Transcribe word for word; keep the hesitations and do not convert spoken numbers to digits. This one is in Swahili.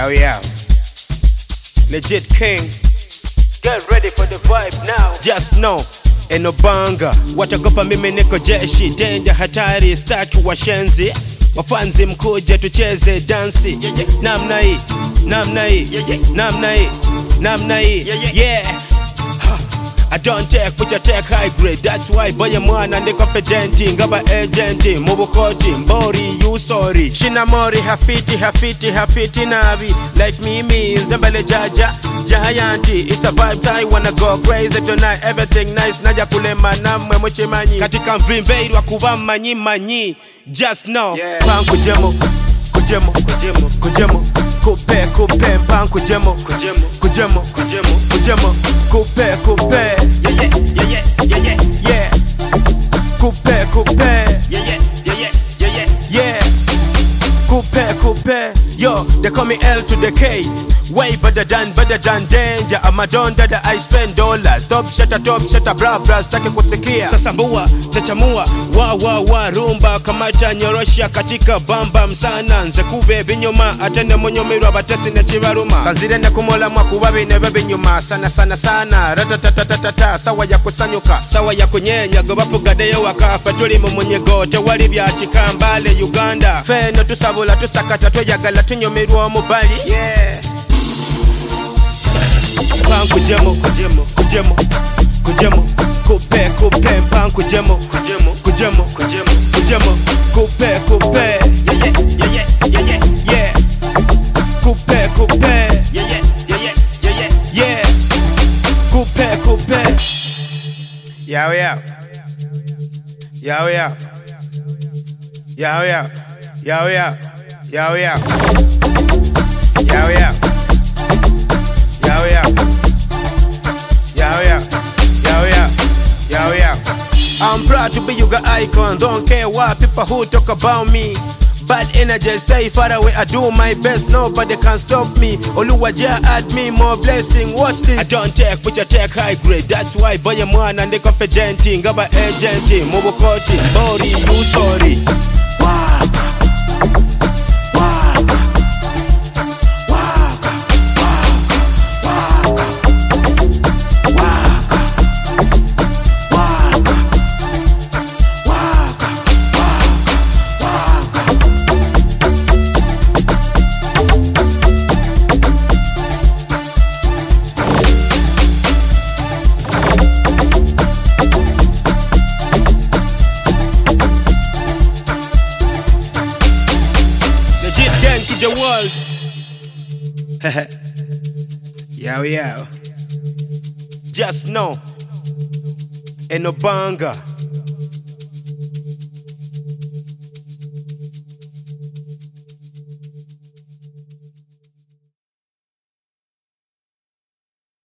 Yo, yo. Legit king. Get ready for the vibe now. Just know, eno banga. Watakopa mimi niko jeshi. Danger hatari, staki washenzi. Wafanzi mkuje tucheze dansi. Namna hii, namna hii, namna hii, namna hii. Yeah. I don't take, but you take high grade. That's why boy I'm one and they confident. Ngaba agent, mubukoti, mbori, you sorry. Shinamori, hafiti, hafiti, hafiti navi. Like me, me, Zembele Jaja, Jayanti. It's a vibe time, wanna go crazy tonight. Everything nice, naja kulema na mwemoche manyi. Katika mvimbe, wakuwa manyi manyi. Just know, yeah. Pan kujemo, kujemo, kujemo, kujemo. Kupe, kupe, pan kujemo, kujemo, kujemo, kujemo, kujemo. Kupe, kupe, yeah, yeah, yeah, yeah, yeah, yeah. Kupe, kupe, yeah, yeah, yeah, yeah, yeah, yeah. Kupe, kupe, yo, they call me L to the K. Way better than, better than danger. I'm a don that I spend dollars. Top shutter, top shutter, bra bra, staki kusikia. Sasambua, chachamua, wa wa wa rumba. Kamata nyorosha katika bamba msana. Nze kube binyuma, atende monyomirwa batesi na chivaruma. Kanzire na kumola mwakubabi nebe binyuma. Sana sana sana, ratatatatata. Sawa ya kusanyuka, sawa ya kunyenya. Gobafugadeyo wakafa tuli mumunyego. Tewali bya chikambale Uganda. Feno tusabula, tusakata, tuyagala, tunyomirwa mubali. Yeah. Pan kujemo, kujemo, kujemo, kujemo. Kupe, kupe, pan kujemo, kujemo, kujemo, kujemo, kujemo. Kupe, kupe, yeah, yeah, yeah, yeah, yeah, yeah. Kupe, kupe, yeah, yeah, yeah, yeah, yeah, yeah. Kupe, kupe. Yo, yo. Yo, yo. Yo, yo. Yo, yo. Yo, yo. Yo, yo. Yo, yo. Yo, yo. Yo, yo. Yo, yo. I'm proud to be Yuga icon. Don't care what people who talk about me. Bad energy, stay far away. I do my best, nobody can stop me. Oluwaja add me more blessing. Watch this. I don't take, but you take high grade. That's why boy I'm one and they confident. Ngaba agent, mubukoti, bori, you sorry. Waka, waka, waka, waka, waka, waka, waka, waka, waka. The world. Yo, yo. Just know, eno banga.